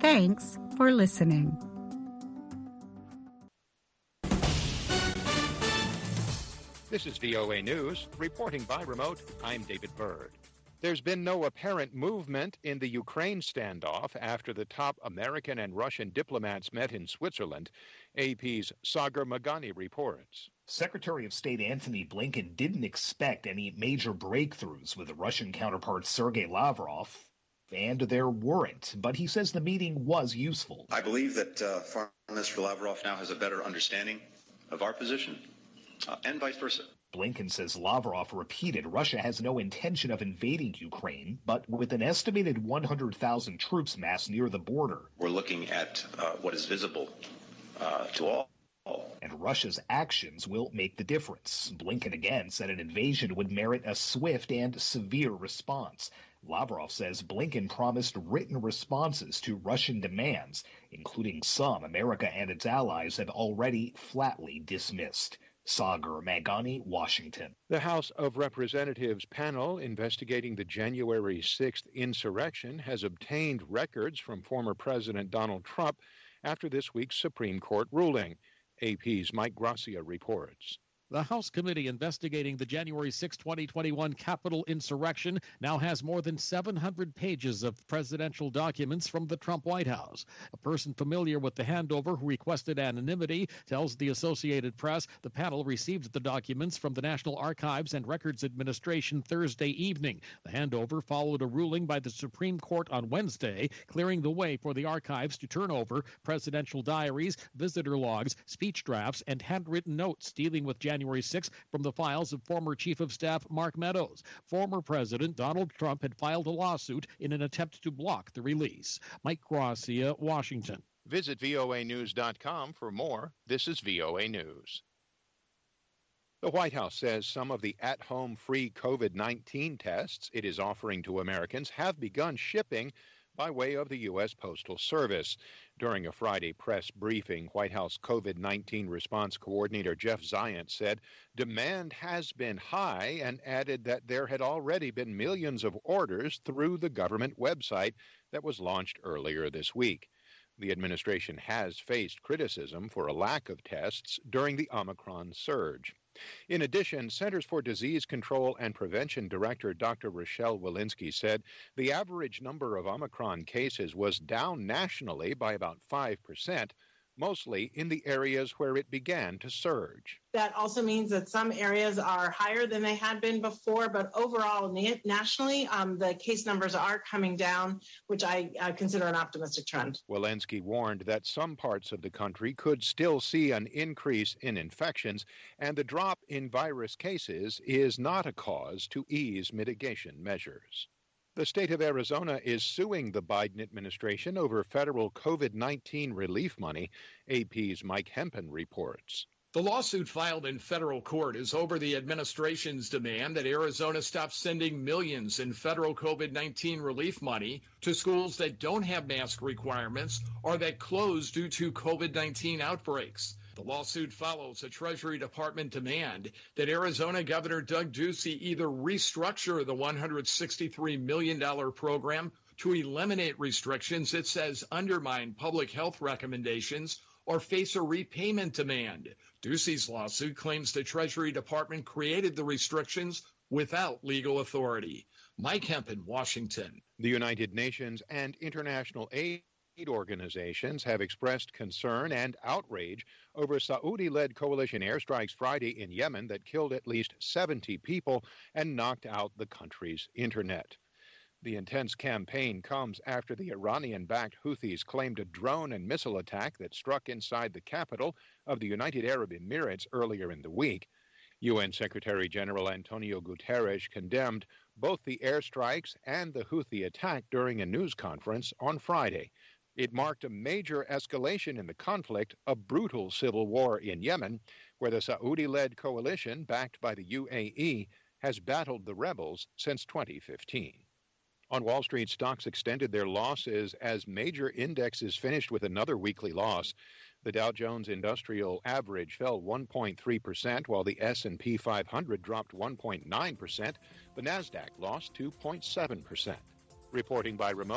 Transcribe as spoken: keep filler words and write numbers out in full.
Thanks for listening. This is V O A News. Reporting by remote, I'm David Byrd. There's been no apparent movement in the Ukraine standoff after the top American and Russian diplomats met in Switzerland. A P's Sagar Magani reports. Secretary of State Antony Blinken didn't expect any major breakthroughs with the Russian counterpart Sergei Lavrov, and there weren't. But he says the meeting was useful. I believe that uh, Foreign Minister Lavrov now has a better understanding of our position, uh, and vice versa. Blinken says Lavrov repeated Russia has no intention of invading Ukraine, but with an estimated one hundred thousand troops massed near the border. We're looking at uh, what is visible uh, to all. And Russia's actions will make the difference. Blinken again said an invasion would merit a swift and severe response. Lavrov says Blinken promised written responses to Russian demands, including some America and its allies have already flatly dismissed. Sagar Magani, Washington. The House of Representatives panel investigating the January sixth insurrection has obtained records from former President Donald Trump after this week's Supreme Court ruling. A P's Mike Gracia reports. The House committee investigating the January sixth, twenty twenty-one Capitol insurrection now has more than seven hundred pages of presidential documents from the Trump White House. A person familiar with the handover who requested anonymity tells the Associated Press the panel received the documents from the National Archives and Records Administration Thursday evening. The handover followed a ruling by the Supreme Court on Wednesday, clearing the way for the archives to turn over presidential diaries, visitor logs, speech drafts, and handwritten notes dealing with January January sixth from the files of former Chief of Staff Mark Meadows. Former President Donald Trump had filed a lawsuit in an attempt to block the release. Mike Gracia, Washington. Visit V O A news dot com for more. This is V O A News. The White House says some of the at-home free COVID nineteen tests it is offering to Americans have begun shipping by way of the U S Postal Service. During a Friday press briefing, White House COVID nineteen response coordinator Jeff Zients said demand has been high and added that there had already been millions of orders through the government website that was launched earlier this week. The administration has faced criticism for a lack of tests during the Omicron surge. In addition, Centers for Disease Control and Prevention Director Doctor Rochelle Walensky said the average number of Omicron cases was down nationally by about five percent, mostly in the areas where it began to surge. That also means that some areas are higher than they had been before, but overall, na- nationally, um, the case numbers are coming down, which I uh, consider an optimistic trend. Walensky warned that some parts of the country could still see an increase in infections, and the drop in virus cases is not a cause to ease mitigation measures. The state of Arizona is suing the Biden administration over federal COVID nineteen relief money. A P's Mike Hempen reports. The lawsuit filed in federal court is over the administration's demand that Arizona stop sending millions in federal COVID nineteen relief money to schools that don't have mask requirements or that close due to COVID nineteen outbreaks. The lawsuit follows a Treasury Department demand that Arizona Governor Doug Ducey either restructure the one hundred sixty-three million dollars program to eliminate restrictions it says undermine public health recommendations or face a repayment demand. Ducey's lawsuit claims the Treasury Department created the restrictions without legal authority. Mike Hempen, Washington. The United Nations and international aid organizations have expressed concern and outrage over Saudi-led coalition airstrikes Friday in Yemen that killed at least seventy people and knocked out the country's internet. The intense campaign comes after the Iranian-backed Houthis claimed a drone and missile attack that struck inside the capital of the United Arab Emirates earlier in the week. U N Secretary General Antonio Guterres condemned both the airstrikes and the Houthi attack during a news conference on Friday. It marked a major escalation in the conflict, a brutal civil war in Yemen, where the Saudi-led coalition, backed by the U A E, has battled the rebels since twenty fifteen. On Wall Street, stocks extended their losses as major indexes finished with another weekly loss. The Dow Jones Industrial Average fell one point three percent, while the S and P five hundred dropped one point nine percent. The Nasdaq lost two point seven percent. Reporting by remote.